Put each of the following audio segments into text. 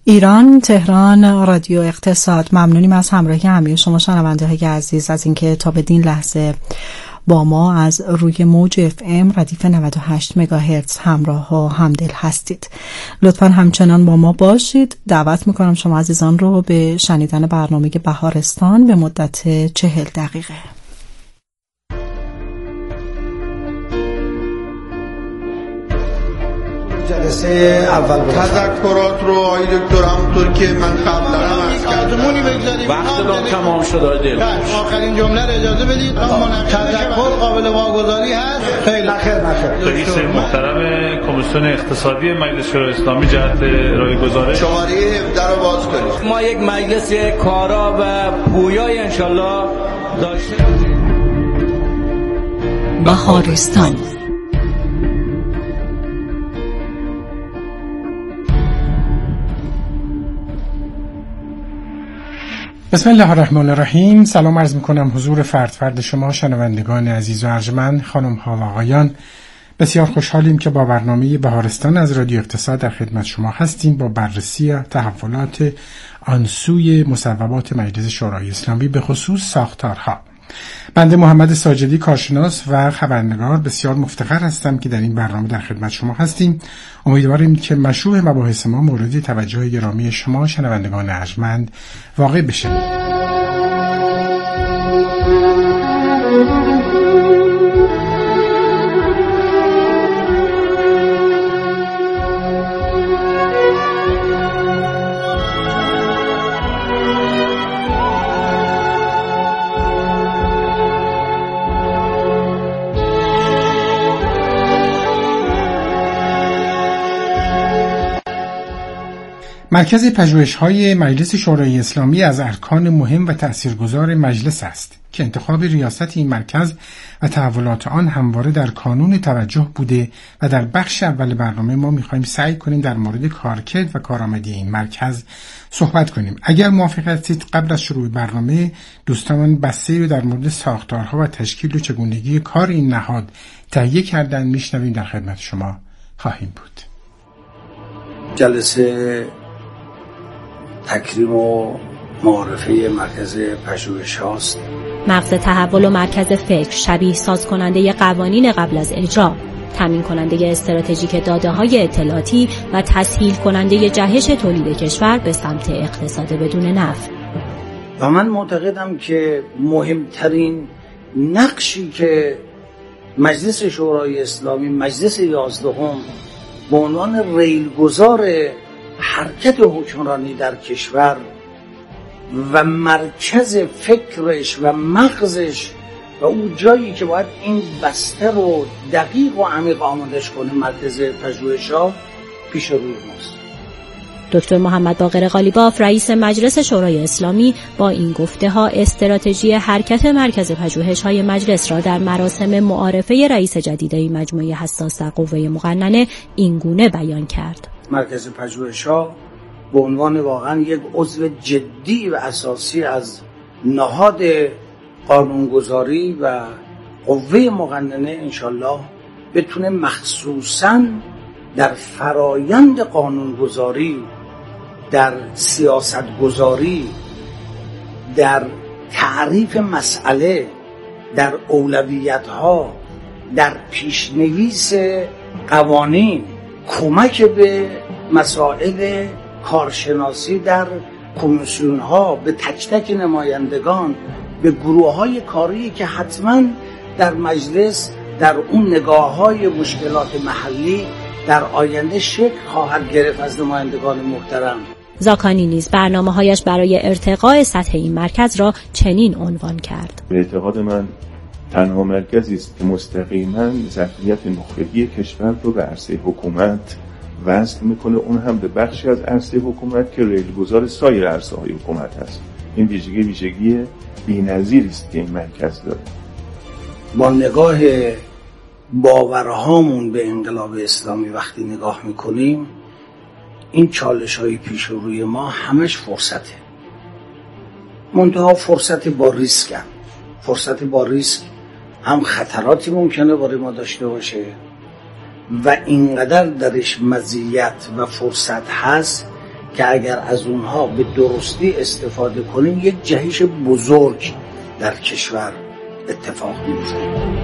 ایران، تهران، رادیو اقتصاد. ممنونیم از همراهی همه شما شنونده های عزیز از اینکه تا بدین لحظه با ما از روی موج FM ردیف 98 مگاهرتز همراه و همدل هستید. لطفاً همچنان با ما باشید. دعوت میکنم شما عزیزان رو به شنیدن برنامه بهارستان به مدت 40 دقیقه. جلسه اول تذکرات رو آقای دکتر همونطور که من قبلا عرض کردم وقت تمام شد. آخرین جمله رو اجازه بدید. تذکر قابل واگذاری هست. خیلی خیر. رئیس محترم کمیسیون اقتصادی مجلس شورای اسلامی جهت ارائه گزارش شماره 17 رو باز کنید. ما یک مجلس کارا و پویای انشالله داشته بهارستان. بسم الله الرحمن الرحیم. سلام عرض میکنم حضور فرد شما شنوندگان عزیز و ارجمند، خانم ها و آقایان. بسیار خوشحالیم که با برنامه بهارستان از رادیو اقتصاد در خدمت شما هستیم با بررسی تحولات آن سوی مصوبات مجلس شورای اسلامی به خصوص ساختارها. بنده محمد ساجدی کارشناس و خبرنگار بسیار مفتخر هستم که در این برنامه در خدمت شما هستیم. امیدواریم که مشروع مباحث ما مورد توجه گرامی شما شنوندگان ارجمند واقع بشه. مرکز پژوهش‌های مجلس شورای اسلامی از ارکان مهم و تأثیرگذار مجلس است که انتخاب ریاست این مرکز و تحولات آن همواره در کانون توجه بوده و در بخش اول برنامه ما می‌خوایم سعی کنیم در مورد کارکرد و کارآمدی این مرکز صحبت کنیم. اگر موافق هستید قبل از شروع برنامه دوستان بسته رو در مورد ساختارها و تشکیل و چگونگی کار این نهاد تهیه کردن میشنویم در خدمت شما خواهیم بود. جلسه تکریم و معرفه مرکز پژوهش هاست. مغز تحول و مرکز فکر شبیه ساز کننده قوانین قبل از اجرا، تامین کننده استراتژیک داده های اطلاعاتی و تسهیل کننده جهش تولید کشور به سمت اقتصاد بدون نفع. و من معتقدم که مهمترین نقشی که مجلس شورای اسلامی، مجلس 11 به عنوان ریلگذار حرکت حکمرانی در کشور و مرکز فکرش و مغزش و اون جایی که باید این بسته رو دقیق و عمیق آمادش کنه مرکز پژوهش‌ها پیش روی ماست. دکتر محمد باقر قالیباف رئیس مجلس شورای اسلامی با این گفته ها استراتژی حرکت مرکز پژوهش‌های مجلس را در مراسم معارفه رئیس جدید این مجموعه حساس قوه مقننه اینگونه بیان کرد. مرکز پژوهش‌ها به عنوان واقعا یک عضو جدی و اساسی از نهاد قانونگذاری و قوه مقننه انشالله بتونه مخصوصاً در فرایند قانونگذاری، در سیاستگذاری، در تعریف مسئله، در اولویت‌ها، در پیشنویس قوانین کمک به مسائل کارشناسی در کمیسیون‌ها، به تک تک نمایندگان، به گروه‌های کاری که حتماً در مجلس در اون نگاه‌های مشکلات محلی در آینده شکل خواهد گرفت از نمایندگان محترم. زاکانی نیز برنامه‌هایش برای ارتقاء سطح این مرکز را چنین عنوان کرد: به اعتقاد من تنها مرکزی است که مستقیما ظرفیت نخبگی کشور رو به عرصه حکومت وصل میکنه، اون هم به بخشی از عرصه حکومت که ریلگذار سایر عرصه‌های حکومت هست. این ویژگی بی‌نظیری است که این مرکز داره. با نگاه باورهامون به انقلاب اسلامی وقتی نگاه میکنیم، این چالش‌های پیش روی ما همش فرصته، منتها فرصت با ریسک هم خطراتی ممکنه برای ما داشته باشه و اینقدر درش مزیت و فرصت هست که اگر از اونها به درستی استفاده کنیم یک جهش بزرگ در کشور اتفاق میفته.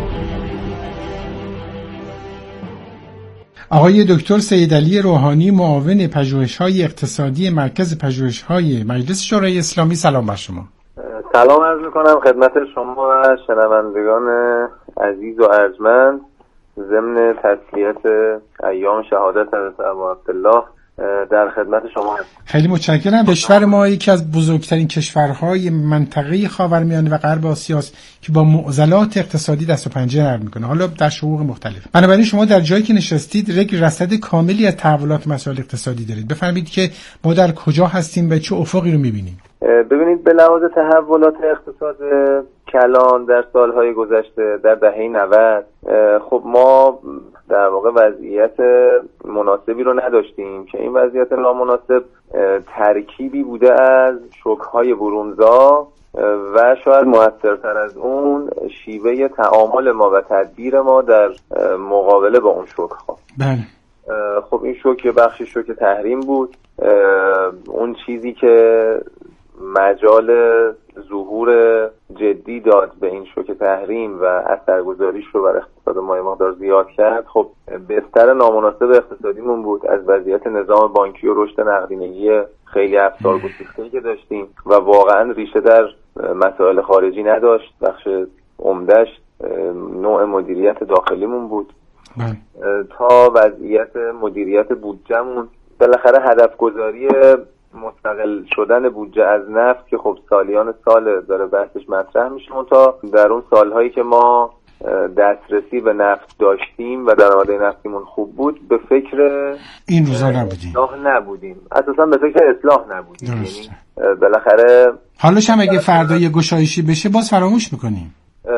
آقای دکتر سیدعلی روحانی، معاون پژوهش‌های اقتصادی مرکز پژوهش‌های مجلس شورای اسلامی، سلام بر شما. سلام عرض می‌کنم خدمت شما و شنوندگان عزیز و ارجمند. ضمن تسلیت ایام شهادت حضرت ابا عبدالله در خدمت شما هستم. خیلی متشکرم. کشور ما یکی از بزرگترین کشورهای منطقه خاورمیانه و غرب آسیا است که با معضلات اقتصادی دست و پنجه نرم میکنه، حالا در شقوق مختلف. بنابراین شما در جایی که نشستید یک رصد کاملی از تحولات مسائل اقتصادی دارید. بفرمایید که ما در کجا هستیم و چه افقی رو میبینیم. ببینید، به لحاظ تحولات اقتصاد کلان در سالهای گذشته در دهه 90 خب ما در واقع وضعیت مناسبی رو نداشتیم که این وضعیت نامناسب ترکیبی بوده از شوک‌های برونزا و شاید مؤثرتر از اون شیوه تعامل ما و تدبیر ما در مقابله با اون شوک‌ها. بله. خب این شوک بخشی شوک تحریم بود. اون چیزی که مجال ظهور جدی داد به این شوک تحریم و اثرگذاریش رو بر اقتصاد ما یه مقدار زیاد کرد، خب بستر نامناسب اقتصادیمون بود، از وضعیت نظام بانکی و رشد نقدینگی خیلی افسار گسیخته‌ای که داشتیم و واقعا ریشه در مسائل خارجی نداشت. بخش عمده‌اش نوع مدیریت داخلیمون بود تا وضعیت مدیریت بودجه‌مون. بالاخره هدف گذاری مستقل شدن بودجه از نفت که خب سالیان سال داره بحثش مطرح میشه، تا در اون سالهایی که ما دسترسی به نفت داشتیم و درآمد نفتیمون خوب بود به فکر این روزا نبودیم. اصلاح نبودیم، اساسا به فکر اصلاح نبودیم. یعنی بالاخره حالش هم اگه فردا یه گشایشی بشه باز فراموش میکنیم.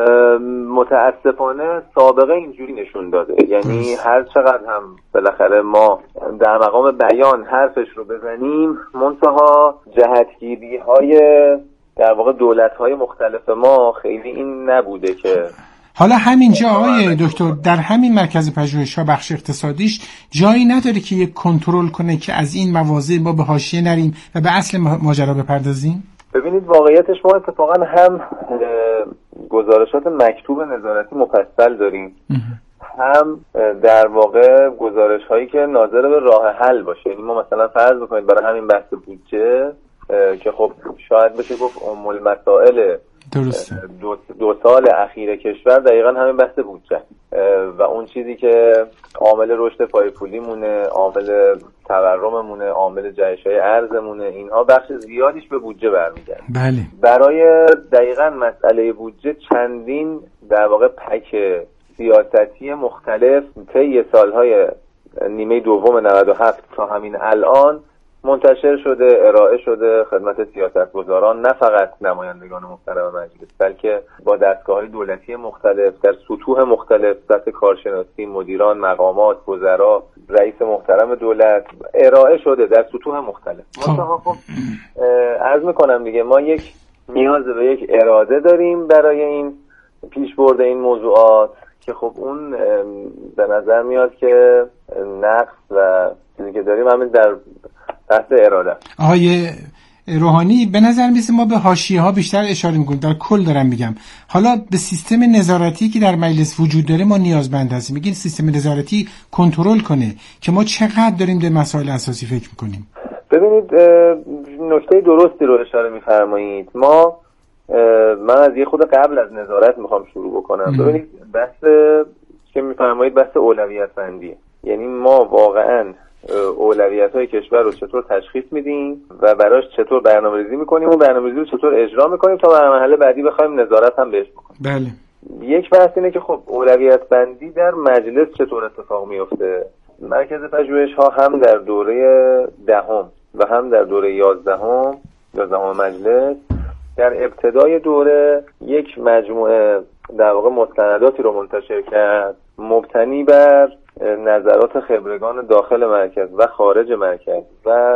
متاسفانه سابقه اینجوری نشون داده. یعنی هر چقدر هم بالاخره ما در مقام بیان حرفش رو بزنیم، منتها جهتگیری های در واقع دولت های مختلف ما خیلی این نبوده که حالا همینجا آقای دکتر در همین مرکز پژوهش‌ها بخش اقتصادیش جایی نداره که یک کنترل کنه که از این مواضع ما به حاشیه نریم و به اصل ماجرا بپردازیم؟ ببینید، واقعیتش ما اتفاقا هم گزارشات مکتوب نظارتی مفصل داریم، هم در واقع گزارش هایی که ناظر به راه حل باشه. یعنی ما مثلا فرض بکنید برای همین بحث بودجه که خب شاید بشه گفت ام المسائل دو سال اخیر کشور دقیقا همین بحث بودجه و اون چیزی که عامل رشد پایه‌پولی مونه، عامل تورم مونه، عامل جهش‌های ارز مونه، اینها بخش زیادیش به بودجه برمیگرده. بله. برای دقیقا مسئله بودجه چندین در واقع پک سیاستی مختلف طی سالهای نیمه دوم 97 تا همین الان منتشر شده، ارائه شده خدمت سیاستگزاران، نه فقط نمایندگان محترم مجلس بلکه با دستگاه‌های دولتی مختلف در سطوح مختلف، سطح کارشناسی، مدیران، مقامات، وزرا، رئیس محترم دولت، ارائه شده در سطوح مختلف. مثلا خب عرض میکنم دیگه ما یک نیاز به یک اراده داریم برای این پیشبرد این موضوعات که خب اون به نظر میاد که نقص و چیزی که داریم همین در بحث اراده. آقای روحانی، به نظر میسه ما به حاشیه‌ها بیشتر اشاره میکنیم، در کل دارم میگم. حالا به سیستم نظارتی که در مجلس وجود داره ما نیازمند هستیم. میگین سیستم نظارتی کنترل کنه که ما چقدر داریم به مسائل اساسی فکر میکنیم. ببینید، نکته درستی رو اشاره میفرمایید. من از یه خود قبل از نظارت میخوام شروع بکنم. ببینید، بحث که میفرمایید بحث اولویت بندیه. یعنی ما واقعاً اولویت‌های کشور رو چطور تشخیص میدیم و براش چطور برنامه‌ریزی میکنیم و برنامه‌ریزی رو چطور اجرا میکنیم تا در مرحله بعدی بخوایم نظارت هم بهش بکنیم. بله. یک بحث اینه که خب اولویت بندی در مجلس چطور اتفاق میفته. مرکز پژوهش‌ها هم در دوره 10 و هم در دوره 11 مجلس در ابتدای دوره یک مجموعه در واقع مستنداتی رو منتشر کرد مبتنی بر نظرات خبرگان داخل مرکز و خارج مرکز و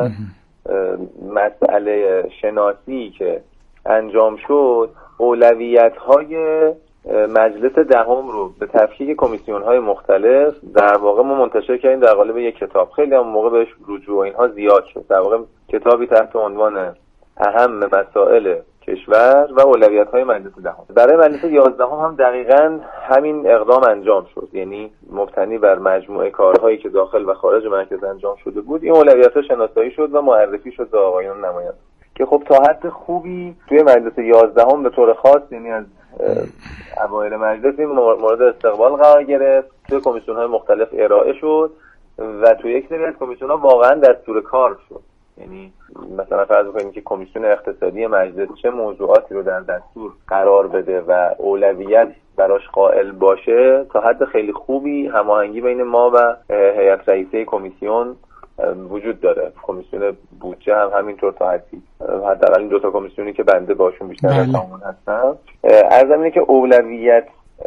مسئله شناسی که انجام شد. اولویت‌های مجلس دهم رو به تفکیک کمیسیون‌های مختلف در واقع ما منتشر کردیم در قالب یک کتاب. خیلی هم موقع بهش رجوع اینها زیاد شد. در واقع کتابی تحت عنوان اهم مسائل کشور و اولویت‌های مجلس دهم. برای مجلس 11 هم دقیقاً همین اقدام انجام شد، یعنی مبتنی بر مجموعه کارهایی که داخل و خارج مرکز انجام شده بود، این اولویت‌ها شناسایی شد و معرفی شد به آقایان نماینده که خب تا حد خوبی توی مجلس 11 به طور خاص، یعنی از اوایل مجلس این مورد استقبال قرار گرفت، توی کمیسیون‌های مختلف ارائه شد و توی یک سری از کمیسیون‌ها واقعاً دستور کار شد. یعنی مثلا فرض کنید که کمیسیون اقتصادی مجلس چه موضوعاتی رو در دستور قرار بده و اولویت براش قائل باشه، تا حد خیلی خوبی هماهنگی بین ما و هیئت رئیسه کمیسیون وجود داره. کمیسیون بودجه هم همینطور تا حدی، حداقل این 2 تا کمیسیونی که بنده باشون بیشتر از همون هستم. عرضم اینه که اولویت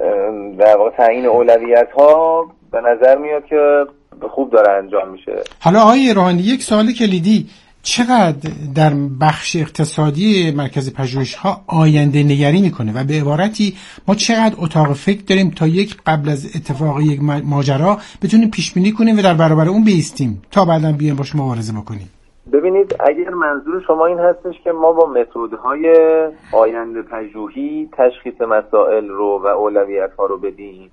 در واقع تعیین اولویت ها به نظر میاد که خوب داره انجام میشه. حالا آقای روحانی، یک سوال کلیدی، چقدر در بخش اقتصادی مرکز پژوهش‌ها آینده نگری میکنه و به عبارتی ما چقدر اتاق فکر داریم تا یک قبل از اتفاق یک ماجرا بتونیم پیش بینی کنیم و در برابر اون بایستیم تا بعداً بیایم باش مبارزه بکنیم؟ ببینید، اگر منظور شما این هستش که ما با متدهای آینده پژوهی تشخیص مسائل رو و اولویت‌ها رو بدیم،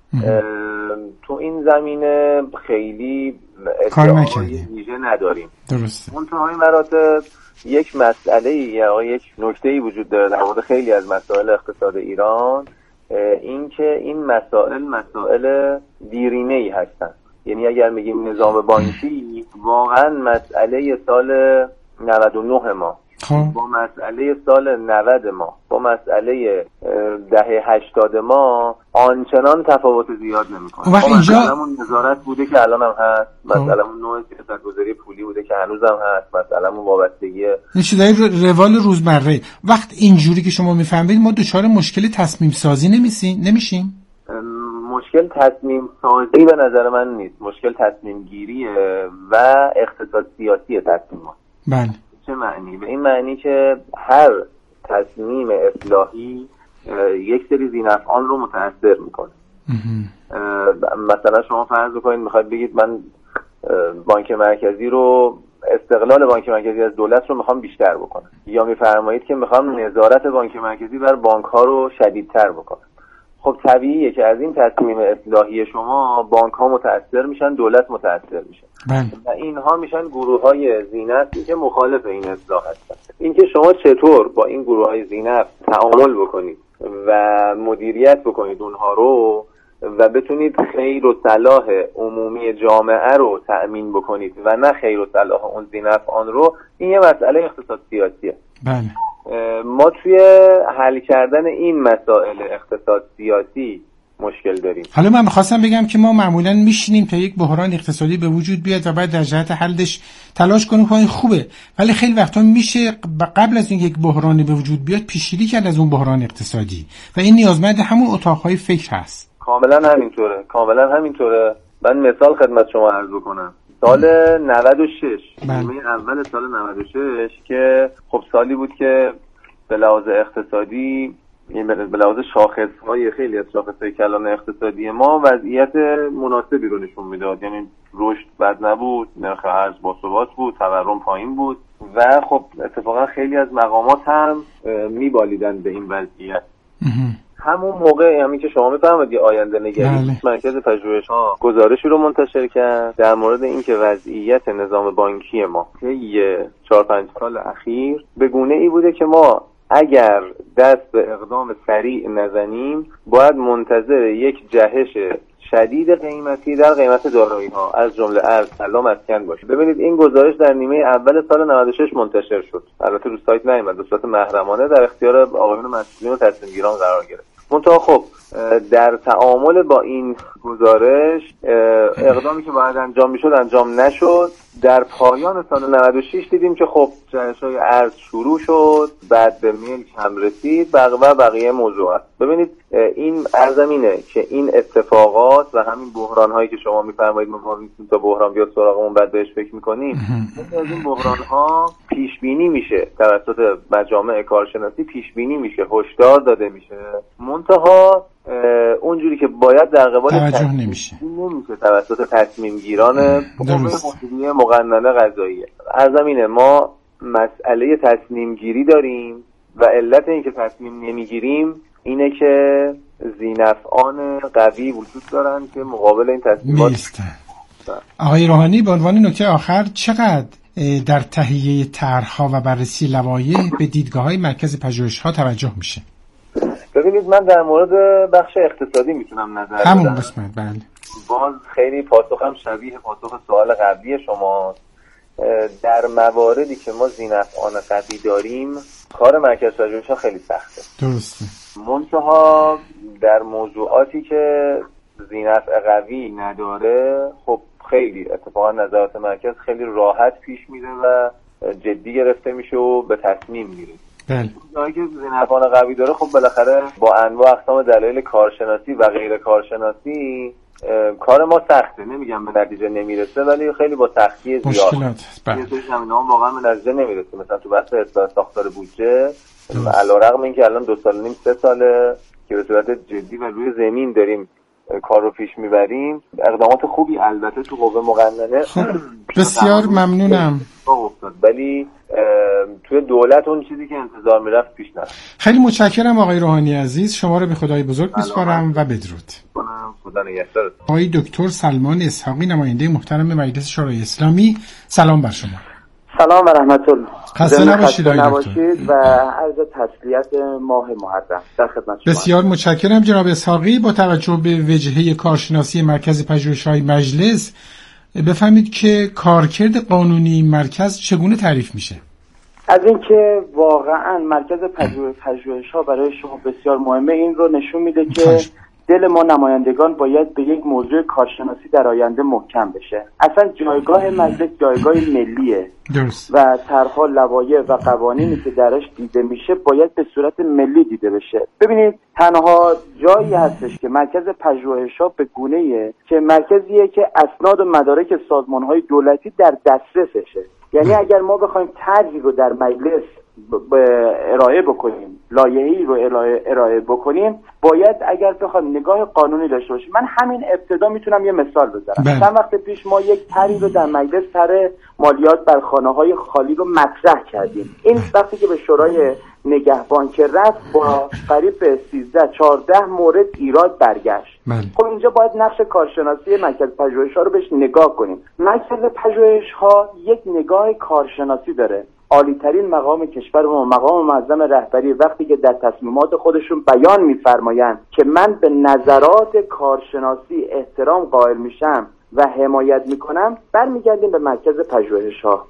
تو این زمینه خیلی ادعای ویژه نداریم. درسته. منتهای مراتب یک مسئله یا یک نکته‌ای وجود داره در مورد خیلی از مسائل اقتصاد ایران، این که این مسائل دیرینه‌ای هستن. یعنی اگر میگیم نظام بانکی، واقعا مسئله سال 99 ما با مسئله سال 90 ما با مسئله دهه 80 ما آنچنان تفاوت زیاد نمیکنه. مسئله‌مون نظارت بوده که الان هم هست، مسئله‌مون نوع سیاست‌گذاری پولی بوده که هنوز هم هست، مسئله‌مون وابستگی چیزای روال روزمره. وقت اینجوری که شما میفهمید ما دچار مشکل تصمیم سازی نمیشیم؟ مشکل تصمیم سازی به نظر من نیست، مشکل تصمیم گیریه و اقتصاد سیاسی تصمیمات. بله. چه معنی؟ به این معنی که هر تصمیم اصلاحی یک سری ذینفعان رو متأثر میکنه. مثلا شما فرض بکنید میخواید بگید من بانک مرکزی رو، استقلال بانک مرکزی از دولت رو میخوام بیشتر بکنم، یا میفرمایید که میخوام نظارت بانک مرکزی بر بانک ها رو شدیدتر بکنم. خب طبیعیه که از این تصمیم اصلاحی شما بانک ها متأثر میشن، دولت متأثر میشه و اینها میشن گروه های ذینفعی که مخالف این اصلاح هستن. اینکه شما چطور با این گروه های ذینفع تعامل بکنید و مدیریت بکنید اونها رو و بتونید خیر و صلاح عمومی جامعه رو تأمین بکنید و نه خیر و صلاح اون ذینفعان رو، این یه مسئله اقتصاد سیاسیه. بله. ما توی حل کردن این مسائل اقتصاد سیاسی مشکل داریم. حالا من می‌خواستم بگم که ما معمولاً میشینیم تا یک بحران اقتصادی به وجود بیاد و بعد در جهت حلش تلاش کنیم که این خوبه، ولی خیلی وقتا میشه قبل از اینکه یک بحرانی به وجود بیاد پیشگیری کرد از اون بحران اقتصادی و این نیازمند همون اتاق‌های فکر هست. کاملا همینطوره. من مثال خدمت شما عرض بکنم. سال 96 نیمه اول سال 96 که خب سالی بود که به لحاظ اقتصادی، به لحاظ شاخص‌های خیلی از شاخص‌های کلان اقتصادی ما وضعیت مناسبی رو نشون میداد. یعنی رشد بد نبود، نرخ ارز باثبات بود، تورم پایین بود و خب اتفاقا خیلی از مقامات هم میبالیدن به این وضعیت. همون موقع همین که شما میفهمید یه آینده نگری مرکز پژوهش‌ها گزارشی رو منتشر کرد در مورد اینکه وضعیت نظام بانکی ما طی 4-5 سال اخیر به گونه‌ای بوده که ما اگر دست به اقدام سریع نزنیم باید منتظر یک جهش شدید قیمتی در قیمت دارایی‌ها از جمله ارز، طلا، مسکن باشه. ببینید این گزارش در نیمه اول سال 96 منتشر شد. البته رو سایت نیامد، به صورت محرمانه در اختیار آقایون مسئولین و تصمیم‌گیران قرار گرفت. منتها خب در تعامل با این گزارش اقدامی که باید انجام میشد انجام نشد. در پایان سال 96 دیدیم که خب جهش‌های ارز شروع شد، بعد به ملک هم رسید و بقیه موضوعات. ببینید این عرضم اینه که این اتفاقات و همین بحران‌هایی که شما می‌فرمایید ما می‌تونیم تا بحران بیاد سراغمون بعد بهش فکر می‌کنیم، از این بحران‌ها پیش بینی میشه توسط مجامع کارشناسی، پیش بینی میشه، هشدار داده میشه. منتها اونجوری که باید در قبال توجه نمیشه توسط تصمیم گیران مدیریه مقننه قضاییه. ارزمینه ما مسئله تصمیم گیری داریم و علت این که تصمیم نمیگیریم اینه که ذینفعان قوی وجود دارن که مقابل این تصمیمات میستن. آقای روحانی به عنوان نکته آخر چقدر در تهیه طرح‌ها و بررسی لوایح به دیدگاه‌های مرکز پژوهش‌ها توجه میشه؟ ببینید من در مورد بخش اقتصادی میتونم نظر بدم. همون قسمت بله. باز خیلی پاسخم شبیه پاسخ سوال قبلی شما. در مواردی که ما ذینفعان قوی داریم کار مرکز پژوهش‌ها خیلی سخته. درسته. منتها در موضوعاتی که ذینفع قوی نداره خب خیلی اتفاقا نظرات مرکز خیلی راحت پیش میره و جدی گرفته میشه و به تصمیم میره. بله. جایی که ذینفعان قوی داره خب بالاخره با انواع اقسام دلایل کارشناسی و غیر کارشناسی کار ما سخته. نمیگم به نتیجه نمیرسه ولی خیلی با سختی زیاد مشکلات. بله. یه سری زمینه‌ها واقعا به نتیجه نمیرسه. مثلا تو بحث اصلاح ساختار بودجه علیرغم اینکه الان 2 سال و نیم 3 ساله که به صورت جدی و روی زمین داریم کار رو پیش میبریم، اقدامات خوبی البته تو قوه مقننه بسیار ممنونم افتاد ولی توی دولت اون چیزی که انتظار میرفت پیش نرفت. خیلی متشکرم آقای روحانی عزیز، شما رو به خدای بزرگ میسپارم و بدرود. خدا نگهدار. آقای دکتر سلمان اسحاقی نماینده محترم مجلس شورای اسلامی، سلام بر شما. سلام و رحمت الله. خسته نباشید آقای دکتر و عرض تسلیت ماه محرم در خدمت شما. بسیار متشکرم جناب اسحاقی. با توجه به وجهه کارشناسی مرکز پژوهش‌های مجلس بفهمید که کارکرد قانونی این مرکز چگونه تعریف میشه؟ از اینکه واقعا مرکز پژوهش‌ها برای شما بسیار مهمه این رو نشون میده که دل ما نمایندگان باید به یک موضوع کارشناسی در آینده محکم بشه. اصلا جایگاه مجلس جایگاه ملیه. درست. و طرح‌ها لوایح و قوانینی که درش دیده میشه باید به صورت ملی دیده بشه. ببینید تنها جایی هستش که مرکز پژوهش‌ها به گونه‌ایه که مرکزیه که اسناد و مدارک سازمان‌های دولتی در دسترسشه. یعنی اگر ما بخوایم طرحی رو در مجلس ارائه بکنیم، لایحه‌ای رو ارائه بکنیم، باید اگر بخوایم نگاه قانونی داشته باشیم. من همین ابتدا میتونم یه مثال بزنم. چند وقت پیش ما یک طرحی رو در مجلس طرح مالیات بر خانه‌های خالی رو مطرح کردیم. این وقتی که به شورای نگهبان که رفت با قریب به 13-14 مورد ایراد برگشت. خب اینجا باید نقش کارشناسی مرکز پژوهش‌ها رو بهش نگاه کنیم. مرکز پژوهش‌ها یک نگاه کارشناسی داره. عالی‌ترین مقام کشور و مقام معظم رهبری وقتی که در تصمیمات خودشون بیان می‌فرمایند که من به نظرات کارشناسی احترام قائل میشم و حمایت میکنم، برمیگردیم به مرکز پژوهش‌ها.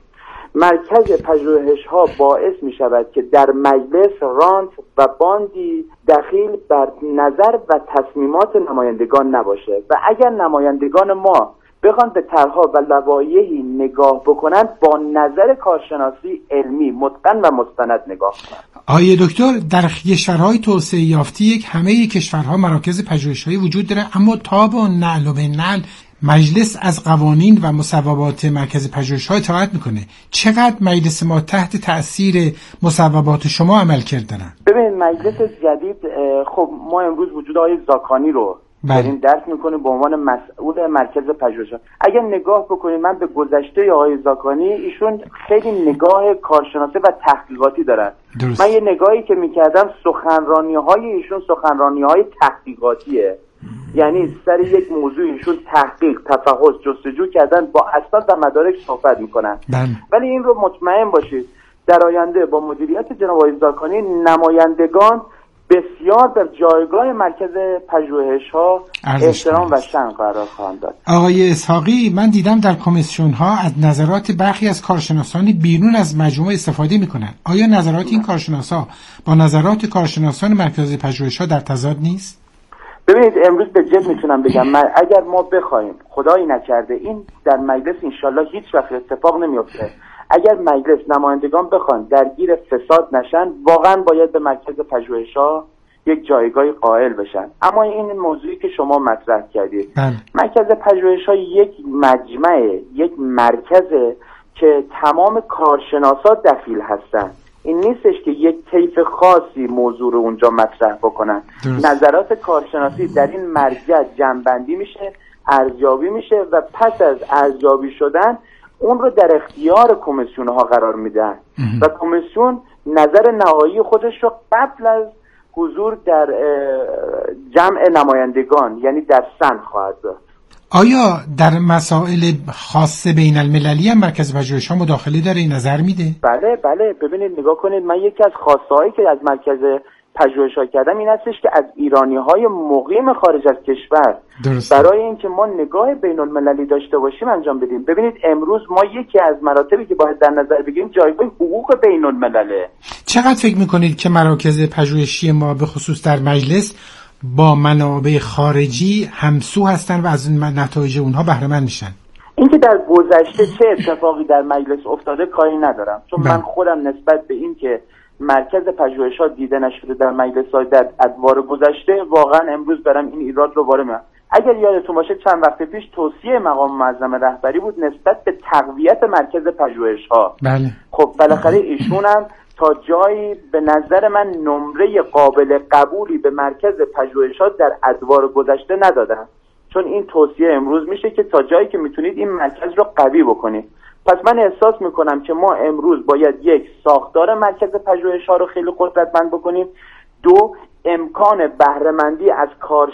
مرکز پژوهش‌ها باعث می‌شود که در مجلس رانت و باندی دخیل بر نظر و تصمیمات نمایندگان نباشه و اگر نمایندگان ما بخوان به طرح‌ها و لوایحی نگاه بکنن با نظر کارشناسی علمی متقن و مستند نگاه کنن. آقای دکتر، در کشورهای توسعه یافته همه کشورها مراکز پژوهش‌هایی وجود داره، اما تا با نعل و نعل مجلس از قوانین و مصوبات مرکز پژوهش‌ها اطاعت میکنه. چقدر مجلس ما تحت تأثیر مصوبات شما عمل کردن؟ ببینید مجلس جدید، خب ما امروز وجود آقای زاکانی رو داریم درس میکنیم به عنوان مسئول مرکز پژوهش‌ها. اگر نگاه بکنید من به گذشته آقای زاکانی، ایشون خیلی نگاه کارشناسی و تحقیقاتی دارن. درست. من یه نگاهی که میکردم سخنرانی‌های ایشون سخنرانی‌های تحقیقاتیه. یعنی سر یک موضوع ایشون تحقیق، تفحص، جستجو کردن، با اسناد و مدارک صحبت میکنن. ولی این رو مطمئن باشید در آینده با مدیریت جناب آقای زاکانی نمایندگان بسیار در جایگاه مرکز پژوهش‌ها احترام و شأن قرار خواهند داد. آقای اسحاقی، من دیدم در کمیسیون‌ها از نظرات برخی از کارشناسان بیرون از مجموعه استفاده می‌کنند. آیا نظرات این کارشناسا با نظرات کارشناسان مرکز پژوهش‌ها در تضاد نیست؟ ببینید امروز به جد میتونم بگم اگر ما بخوایم، خدایی نکرده این در مجلس انشالله هیچ وقت اتفاق نمیفته، اگر مجلس نمایندگان بخوان درگیر فساد نشن، واقعا باید به مرکز پژوهش‌ها یک جایگاهی قائل بشن. اما این موضوعی که شما مطرح کردید، مرکز پژوهش‌ها یک مجمع، یک مرکزه که تمام کارشناسا دخیل هستن. این نیستش که یک طیف خاصی موضوع رو اونجا مطرح بکنن. نظرات کارشناسی در این مرجع جمع‌بندی میشه، ارزیابی میشه و پس از ارزیابی شدن اون رو در اختیار کمیسیون ها قرار میدن و کمیسیون نظر نهایی خودش رو قبل از حضور در جمع نمایندگان یعنی در سن خواهد داد. آیا در مسائل خاص بین المللی هم مرکز پژوهش‌ها مداخله داره، نظر میده؟ بله ببینید نگاه کنید، من یکی از خواسته هایی که از مرکز پژوهش‌ها کردم این هستش که از ایرانی‌های مقیم خارج از کشور برای اینکه ما نگاه بین المللی داشته باشیم انجام بدیم. ببینید امروز ما یکی از مراتبی که باید در نظر بگیریم جایگاه حقوق بین الملله. چقدر فکر میکنید که مراکز پژوهشی ما به خصوص در مجلس با منابع خارجی همسو هستن و از نتایج اونها بهره مند میشن؟ اینکه در گذشته چه اتفاقی در مجلس افتاده کاری ندارم، چون من خودم نسبت به این که مرکز پژوهش‌ها دیده نشده در مجلس‌های در ادوار گذشته واقعا امروز دارم این ایراد رو وارد می‌کنم. اگر یادتون باشه چند وقت پیش توصیه مقام معظم رهبری بود نسبت به تقویت مرکز پژوهش‌ها. بله. خب بالاخره ایشون هم تا جایی به نظر من نمره قابل قبولی به مرکز پژوهش‌ها در ادوار گذشته ندادن، چون این توصیه امروز میشه که تا جایی که میتونید این مرکز رو قوی بکنید. پس من احساس میکنم که ما امروز باید یک ساختار مرکز پژوهش‌ها رو خیلی قدرتمند بکنیم، دو امکان بهره‌مندی از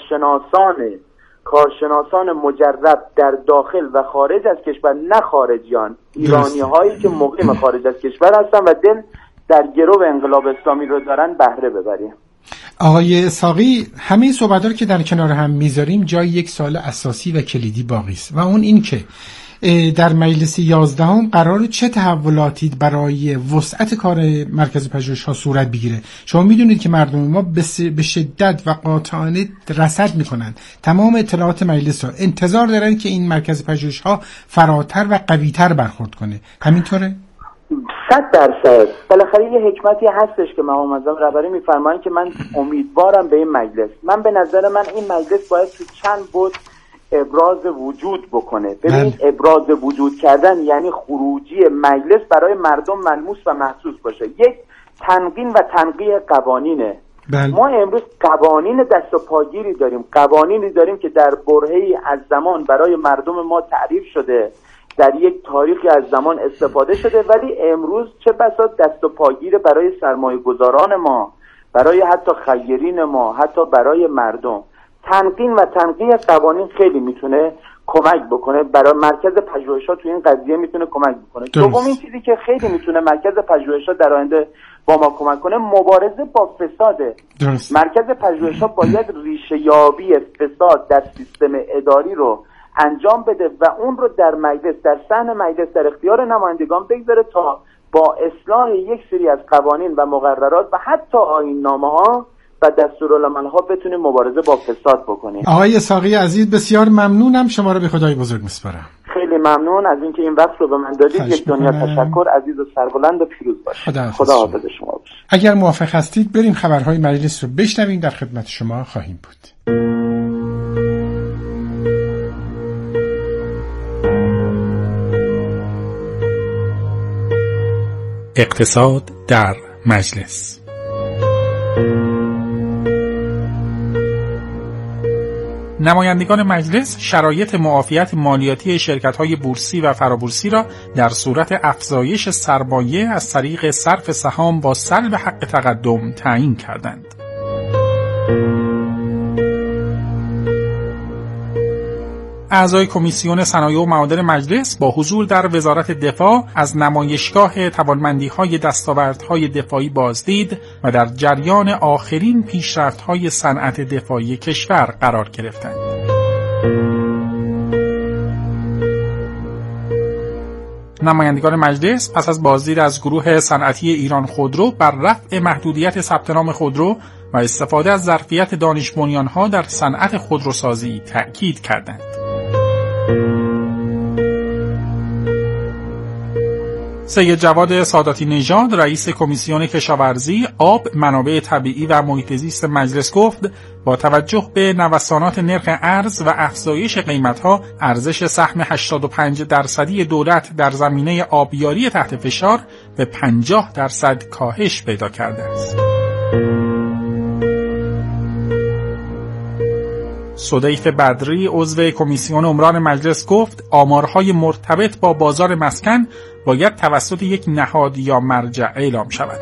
کارشناسان مجرب در داخل و خارج از کشور، نه خارجیان، ایرانی هایی که مقیم خارج از کشور هستن و دل در گرو انقلاب اسلامی رو دارن بهره ببریم. آقای اسحاقی، همه صحبت‌ها رو که در کنار هم میذاریم جای یک سوال اساسی و کلیدی باقی است و اون این که در مجلس 11 قرار چه تحولاتی برای وسعت کار مرکز پژوهش‌ها صورت بگیره؟ شما میدونید که مردم ما به شدت و قاطعانه رصد میکنن تمام اطلاعات مجلس را، انتظار دارن که این مرکز پژوهش‌ها فراتر و قوی‌تر برخورد کنه. همینطوره؟ 100%. بالاخره یه حکمتی هستش که مقام معظم رهبری میفرمایند که من امیدوارم به این مجلس. من به نظر من این مجلس باید تو چند بود ابراز وجود بکنه. ببینید ابراز وجود کردن یعنی خروجی مجلس برای مردم ملموس و محسوس باشه. یک تنقین و تنقیح قوانینه. ما امروز قوانین دست و پاگیری داریم، قوانینی داریم که در برهه‌ای از زمان برای مردم ما تعریف شده، در یک تاریخی از زمان استفاده شده، ولی امروز چه بسا دست و پاگیر برای سرمایه گذاران ما، برای حتی خیرین ما، حتی برای مردم. تنقین و تنقیح قوانین خیلی میتونه کمک بکنه، برای مرکز پژوهش‌ها تو این قضیه میتونه کمک بکنه. دومین چیزی که خیلی میتونه مرکز پژوهش‌ها در آینده با ما کمک کنه مبارزه با فساده. مرکز پژوهش‌ها باید ریشه یابی فساد در سیستم اداری رو انجام بده و اون رو در مجلس، در صحن مجلس، در اختیار نمایندگان بگذاره تا با اصلاح یک سری از قوانین و مقررات و حتی آیین‌نامه‌ها و دستورالعمل‌ها بتونیم مبارزه با فساد بکنیم. آقای اسحاقی عزیز بسیار ممنونم، شما رو به خدای بزرگ میسپارم. خیلی ممنون از اینکه این وقت رو به من دادید. یک دنیا تشکر. عزیز و سربلند و پیروز باشید. خدا حافظ شما باشه. اگر موافق هستید بریم خبرهای مجلس رو بشنویم، در خدمت شما خواهیم بود. اقتصاد در مجلس. نمایندگان مجلس شرایط معافیت مالیاتی شرکت‌های بورسی و فرابورسی را در صورت افزایش سرمایه از طریق صرف سهام با سلب حق تقدم تعیین کردند. اعضای کمیسیون صنایع و معادن مجلس با حضور در وزارت دفاع از نمایشگاه توانمندی‌های دستاوردهای دفاعی بازدید و در جریان آخرین پیشرفت‌های صنعت دفاعی کشور قرار گرفتند. نمایندگان مجلس پس از بازدید از گروه صنعتی ایران خودرو بر رفع محدودیت ثبت نام خودرو و استفاده از ظرفیت دانش بنیان‌ها در صنعت خودروسازی تأکید کردند. سید جواد ساداتی نژاد رئیس کمیسیون کشاورزی، آب، منابع طبیعی و محیط زیست مجلس گفت با توجه به نوسانات نرخ ارز و افزایش قیمت‌ها، ارزش سهم 85% دولت در زمینه آبیاری تحت فشار به 50% کاهش پیدا کرده است. سدیف بدری عضو کمیسیون عمران مجلس گفت آمارهای مرتبط با بازار مسکن باید توسط یک نهاد یا مرجع اعلام شود.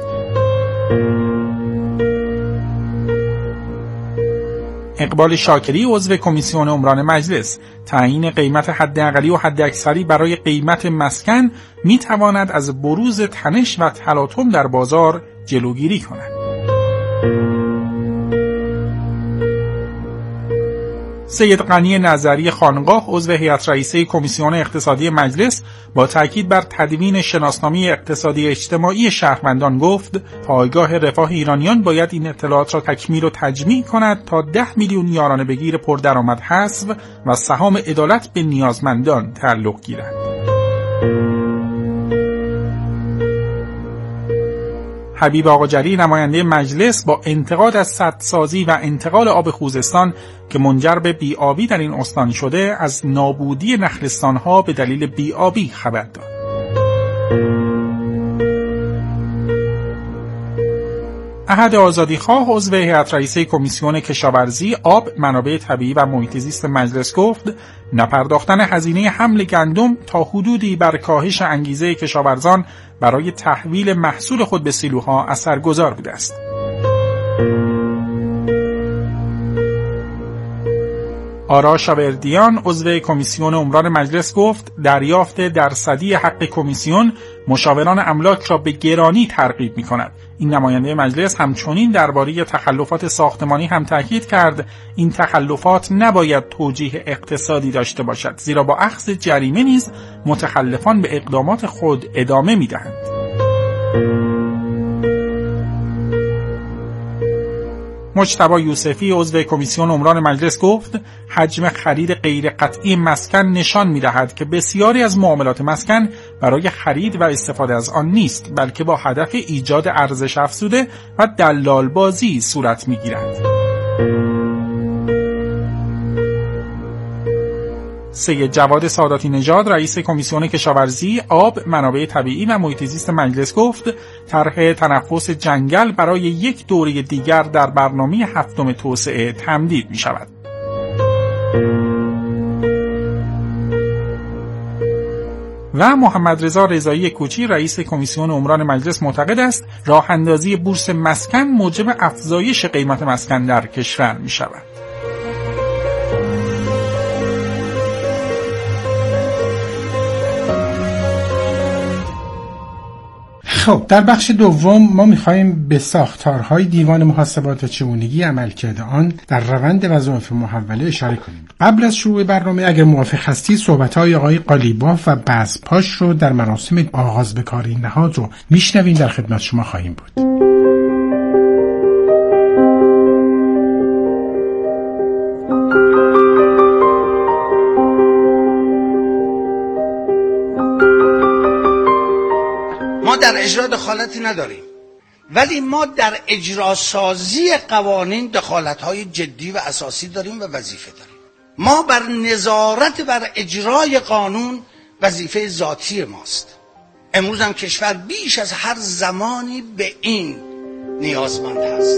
اقبال شاکری عضو کمیسیون عمران مجلس تعیین قیمت حداقلی و حداکثری برای قیمت مسکن میتواند از بروز تنش و تلاطم در بازار جلوگیری کند. سید غنی نظری خانقاه عضو هیئت رئیسه کمیسیون اقتصادی مجلس با تاکید بر تدوین شناسنامه اقتصادی اجتماعی شهروندان گفت پایگاه رفاه ایرانیان باید این اطلاعات را تکمیل و تجمیع کند تا 10 میلیون یارانه بگیر پردرآمد حذف و سهام عدالت به نیازمندان تعلق گیرد. حبیب آقاجری نماینده مجلس با انتقاد از سدسازی و انتقال آب خوزستان که منجر به بی‌آبی در این استان شده از نابودی نخلستان‌ها به دلیل بی‌آبی خبر داد. احد آزادیخواه عضو هیئت رئیسه کمیسیون کشاورزی، آب، منابع طبیعی و محیط زیست مجلس گفت نپرداختن هزینه حمل گندم تا حدودی بر کاهش انگیزه کشاورزان برای تحویل محصول خود به سیلوها اثرگذار بوده است. آرا شاوردیان عضو کمیسیون عمران مجلس گفت دریافت درصدی حق کمیسیون مشاوران املاک را به گرانی ترغیب می‌کند. این نماینده مجلس همچنین درباره تخلفات ساختمانی هم تاکید کرد این تخلفات نباید توجیه اقتصادی داشته باشد زیرا با اخذ جریمه نیز متخلفان به اقدامات خود ادامه می‌دهند. مجتبی یوسفی عضو کمیسیون عمران مجلس گفت حجم خرید غیر قطعی مسکن نشان می‌دهد که بسیاری از معاملات مسکن برای خرید و استفاده از آن نیست بلکه با هدف ایجاد ارزش افزوده و دلال بازی صورت می‌گیرد. سید جواد ساداتی نژاد رئیس کمیسیون کشاورزی، آب، منابع طبیعی و محیط زیست مجلس گفت طرح تنفس جنگل برای یک دوره دیگر در برنامه 7 توسعه تمدید می شود. و محمد رضا رضایی کوچی رئیس کمیسیون عمران مجلس معتقد است راه اندازی بورس مسکن موجب افزایش قیمت مسکن در کشور می شود. خب در بخش دوم ما می‌خوایم به ساختارهای دیوان محاسبات چگونگی عملکرد آن در روند وظایف محوله اشاره کنیم. قبل از شروع برنامه اگر موافق هستید صحبت‌های آقای قالیباف و بزپاش رو در مراسم آغاز به کار این نهاد رو میشنویم، در خدمت شما خواهیم بود. در اجرا دخالتی نداریم ولی ما در اجراسازی قوانین دخالت‌های جدی و اساسی داریم و وظیفه داریم. ما بر نظارت بر اجرای قانون وظیفه ذاتی ماست. امروز هم کشور بیش از هر زمانی به این نیازمند هست.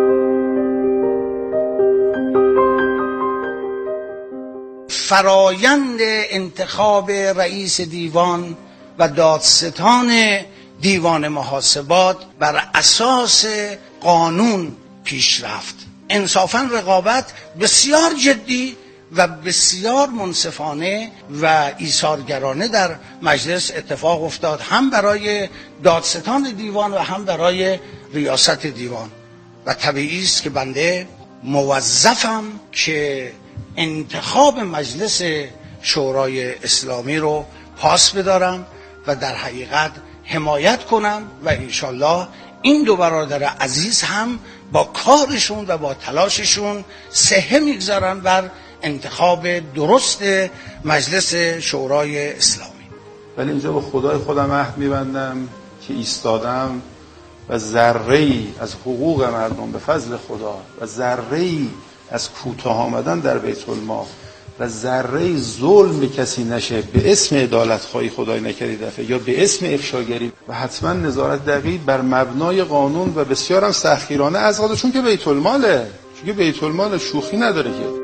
فرایند انتخاب رئیس دیوان و دادستان دیوان محاسبات بر اساس قانون پیش رفت. انصافاً رقابت بسیار جدی و بسیار منصفانه و ایثارگرانه در مجلس اتفاق افتاد، هم برای دادستان دیوان و هم برای ریاست دیوان. و طبیعی است که بنده موظفم که انتخاب مجلس شورای اسلامی رو پاس بدارم و در حقیقت حمایت کنم و انشالله این دو برادر عزیز هم با کارشون و با تلاششون صحه میگذارن بر انتخاب درست مجلس شورای اسلامی. ولی اینجا با خدای خودم عهد میبندم که ایستادم و ذره‌ای از حقوق مردم به فضل خدا و ذره‌ای از کوتاه آمدن در بیت المال و ذره ظلم به کسی نشه به اسم عدالت‌خواهی خدای نکرده دفعه یا به اسم افشاگری و حتما نظارت دقیق بر مبنای قانون و بسیار هم سختگیرانه از قضا، چون که بیت الماله، شوخی نداره که.